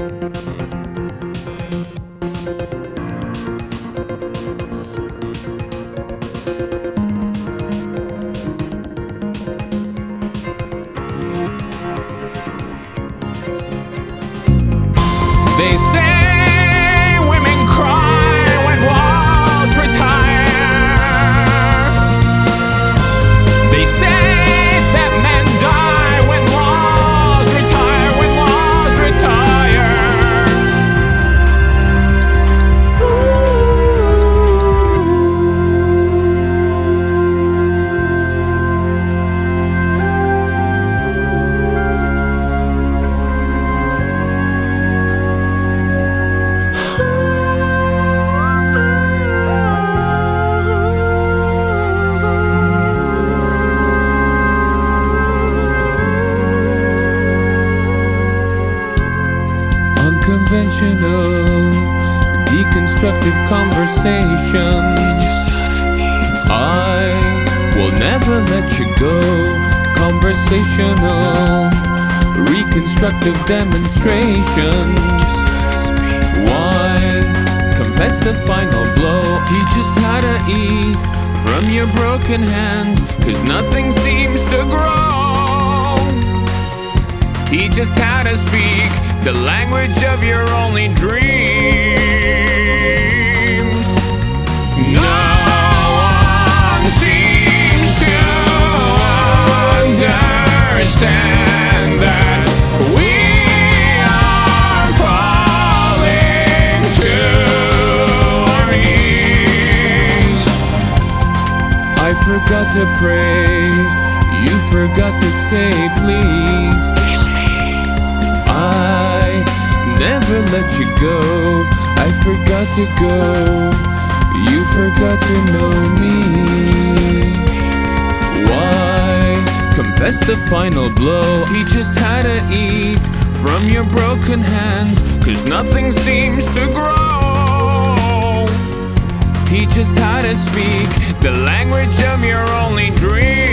They say women cry when walls retire. They say that men die when walls retire, when walls retire. Unconventional, deconstructive conversations. I will never let you go. Conversational, reconstructive demonstrations. Why confess the final blow? Teach us how to eat from your broken hands, 'cause nothing seems to grow. Teach us how to speak the language of your only dreams. No one seems to understand that we are falling to our knees. I forgot to pray, you forgot to say please. I never let you go, I forgot to go, you forgot to know me. Why confess the final blow? Teach us how to eat from your broken hands, 'cause nothing seems to grow. Teach us how to speak the language of your only dream.